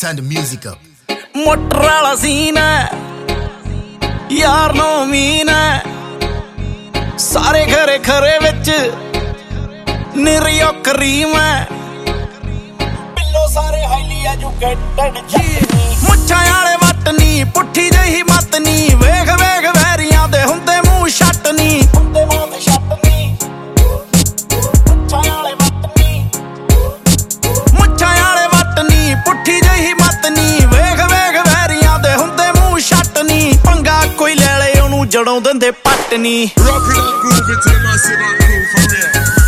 Turn the music up. Motor वाला scene है यार नो मीन है सारे घरे खरे विच निरियो करीम है पिल्लो सारे हाईली एजुकेटेड मुच्छां वाले वट नी पुट्ठी जही मत नी वेख वेख वैरियां दे हुंदे मूंह छट नी हुंदे मूंह ते छट नी मुच्छां वाले वट नी मुच्छां वाले वट नी पुट्ठी जही मत नी वेख वेख वैरियां दे हुंदे मूंह छट नी पंगा कोई ले ले ओनू जड़ों दिंदे पट नी Rock it up, groove it till my sit on groove for real.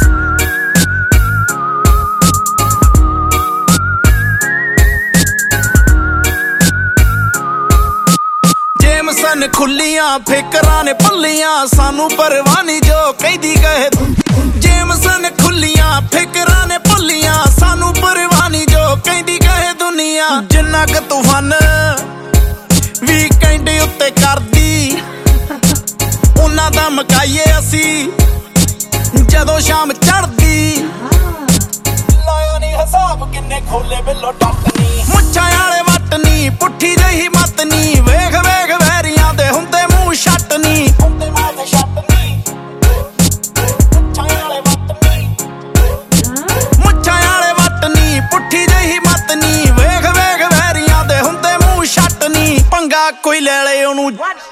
Jameson खुलियां फिकरां ने पल्लियां सानू परवाह नहीं जो कहदी कहे जेमसन खुलियां फिकरां ने पल्लियां सानू परवाह नहीं जो कहदी कहे दुनिया जिन्ना क तूफान वीकेंड उत्ते करदी उन्ना दा मकाइए असी जदों शाम चढ़दी लाया नहीं हिसाब किन्ने खोले बिल्लो टट नी मुच्छां वाले वट नी पुट्ठी जही मत नी वेख वेख वैरियां दे हुंदे मूंह छट नी हुंदे मूंह ते छट नी मुच्छां वाले वट नी मुच्छां वाले वट नी पुट्ठी जही मत नी वेख वेख वैरियां दे हुंदे मूंह छट नी पंगा कोई ले ले ओनू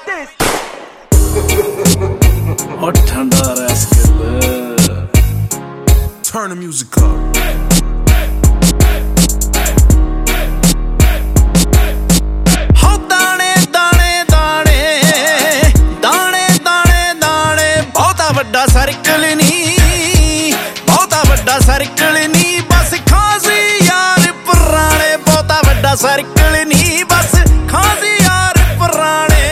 ओ ठंडा rascal Turn the music up. ਵੱਡਾ ਸਰਕਲ ਨਹੀਂ ਬਹੁਤਾ ਵੱਡਾ ਸਰਕਲ ਨਹੀਂ ਬਸ ਖਾਸੀ ਯਾਰ ਪੁਰਾਣੇ ਬਹੁਤਾ ਵੱਡਾ ਸਰਕਲ ਨਹੀਂ ਬਸ ਖਾਸੀ ਯਾਰ ਪੁਰਾਣੇ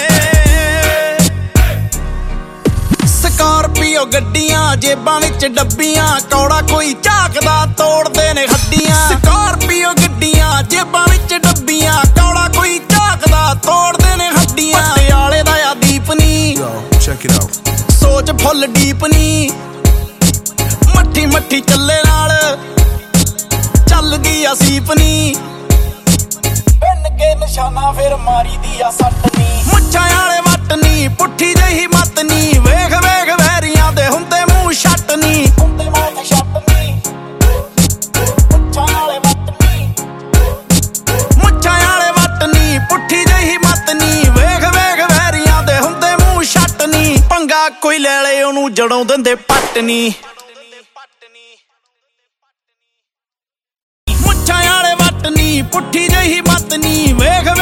ਸਕਾਰਪੀਓ ਗੱਡੀਆਂ ਜੇਬਾਂ ਵਿੱਚ ਡੱਬੀਆਂ ਕੌੜਾ ਕੋਈ ਝਾਕਦਾ ਤੋੜਦੇ ਨੇ ਹੱਡੀਆਂ ਸਕਾਰਪੀਓ ਗੱਡੀਆਂ ਜੇਬਾਂ ਵਿੱਚ ਡੱਬੀਆਂ ਕੌੜਾ ਕੋਈ ਝਾਕਦਾ ਤੋੜਦੇ ਨੇ ਹੱਡੀਆਂ ਪਟਿਆਲੇ ਦਾ ਆ ਦੀਪ ਨੀ Yo, check it out. ਸੋਚ ਫੁੱਲ ਡੀਪ ਨੀ ਮੱਠੀ ਮੱਠੀ ਚੱਲੇ ਨਾਲ ਚੱਲਦੀ ਆ ਸੀਪ ਨੀ ਪਿੰਨ ਕੇ ਨਿਸ਼ਾਨਾ ਫਿਰ ਮਾਰੀ ਦੀ ਆ ਸੱਟ ਨੀ ਮੁੱਛਾਂ ਵਾਲੇ ਵੱਟ ਨੀ ਪੁੱਠੀ ਜਹੀ ਮਤ ਨੀ ਵੇਖ ਵੇਖ ਵੈਰੀਆਂ ਦੇ ਹੁੰਦੇ ਮੂੰਹ ਛੱਟ ਨੀ ਹੁੰਦੇ ਮੂੰਹ ਤੇ ਛੱਟ ਨੀ ਮੁੱਛਾਂ ਵਾਲੇ ਵੱਟ ਨੀ ਮੁੱਛਾਂ ਵਾਲੇ ਵੱਟ ਨੀ ਪੁੱਠੀ ਜਹੀ ਮਤ ਨੀ ਵੇਖ ਵੇਖ ਵੈਰੀਆਂ ਦੇ ਹੁੰਦੇ ਮੂੰਹ ਛੱਟ ਨੀ ਪੰਗਾ ਕੋਈ ਲੈ ਲੈ ਉਹਨੂੰ ਜੜੋਂ ਦਿੰਦੇ ਪੱਟ ਨੀ ਮੁੱਛਾਂ ਵਾਲੇ ਵੱਟ ਨੀ ਪੁੱਠੀ ਜਹੀ ਮਤ ਨੀ ਵੇਖ